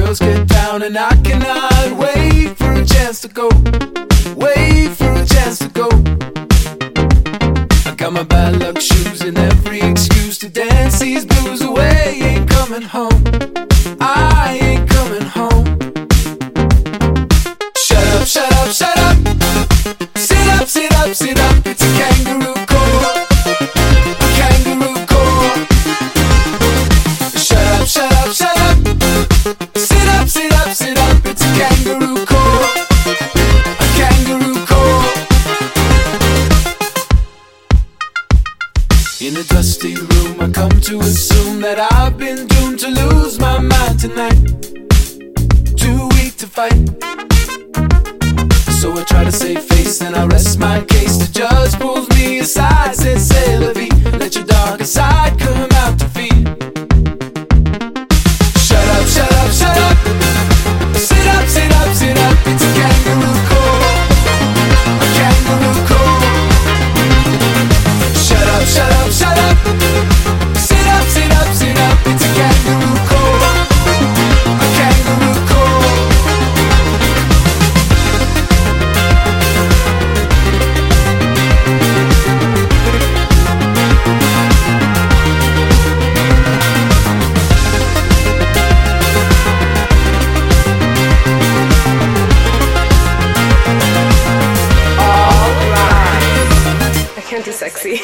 girls get down, and I cannot wait for a chance to go. Wait for a chance to go. I got my bad luck shoes and every excuse to dance these blues away. Ain't coming home, I ain't coming home. Shut up, shut up, shut up. Sit up, sit up, sit up. It's a kangaroo court, a kangaroo court. Shut up, shut up, shut up. Sit up, sit up, sit up. It's a kangaroo court, a kangaroo court. In a dusty room, I come to assume that I've been doomed to lose my mind tonight. Too weak to fight, so I try to save face and I rest my case. The judge pulls me aside, says, "C'est la vie, let your darker side come out to feed." Shut up, shut up, shut up. Sit up, sit up, sit up. It's a kangaroo court, a kangaroo court. Shut up, shut up, shut up. Sit up, sit up, sit up. It's a kangaroo court, a kangaroo court. I can't do sexy.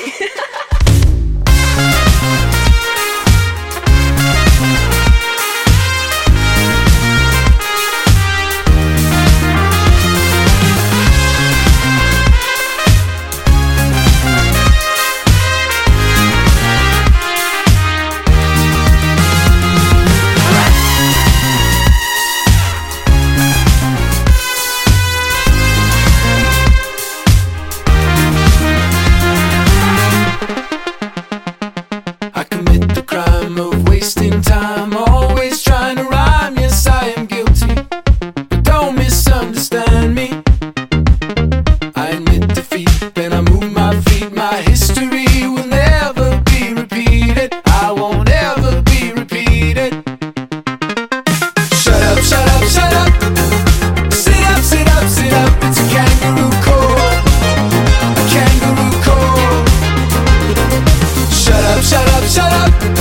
I commit the crime of wasting time, always trying to rhyme. Yes, I am guilty, but don't misunderstand me. I admit defeat, then I move my feet. My history will never be repeated. I won't ever be repeated. Shut up, shut up, shut up. Sit up, sit up, sit up. It's a kangaroo court, a kangaroo court. Shut up, shut up, shut up.